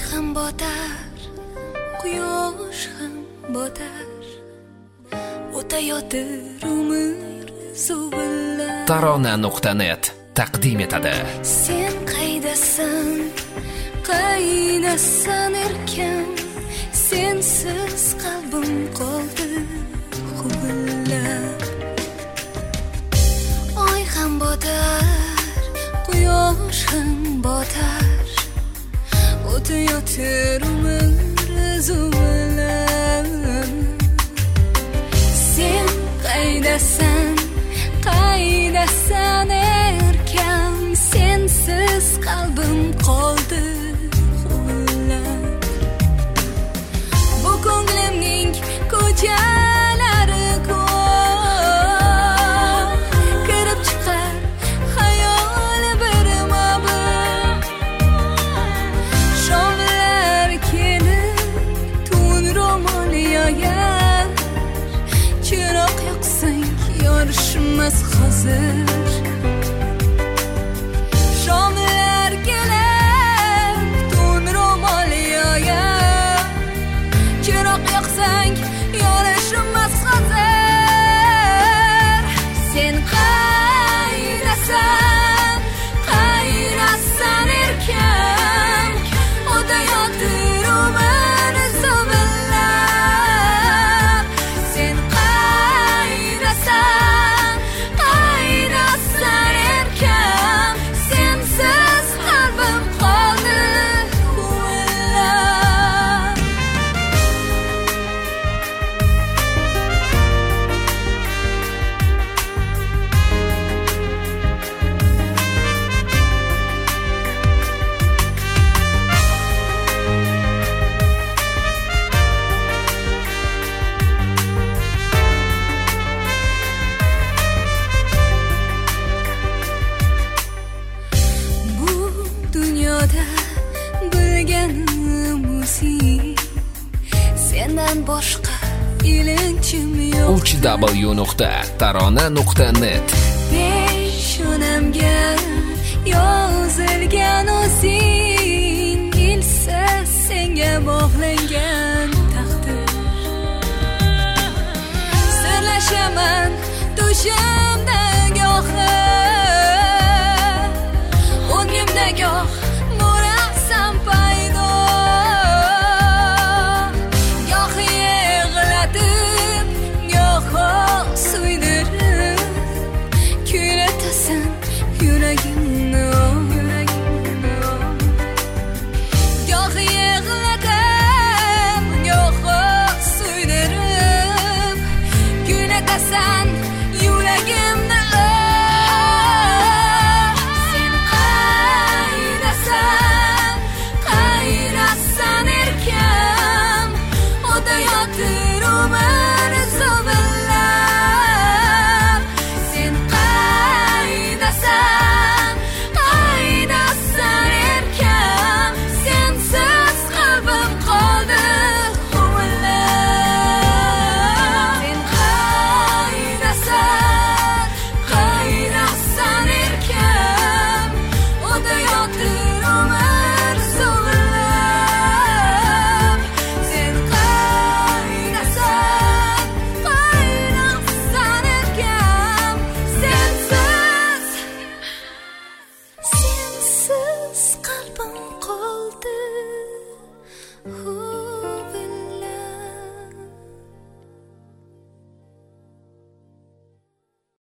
ham botar, quyosh ham botar, o'tayotir umr zuvillab. Tarona.net taqdim etadi. Sen qaydasan, qaydasan erkan, sensiz qalbim qoldi huvillab. Oy ham botar, quyosh ham botar, o'tayotir umr zuvillab. Sen qaydasan, qaydasan erkan, sensiz qalbim qoldi huvillab. Bu ko'nglimning ko'chalari ko'p, kirib chiqar xayol birma-bir. Shomlar kelib tun ro'mol yoyar, chiroq yoqsang yorishmas hozir. Shomlar kelib tun ro'mol yoyar, chiroq yoqsang yorishmas hozir. Sen qaydasan, qaydasan erkan, o'tayotir umr zuvillab. Sen qaydasan, qaydasan erkan, sensiz qalbim qoldi huvillab. Bu dunyoda bilganim o'zing, sendan boshqa ilinchim yo'q. www.tarona.net Peshonamga yozilgan o'zing, ilsa senga bog'langan taqdir. Sirlashaman to'shab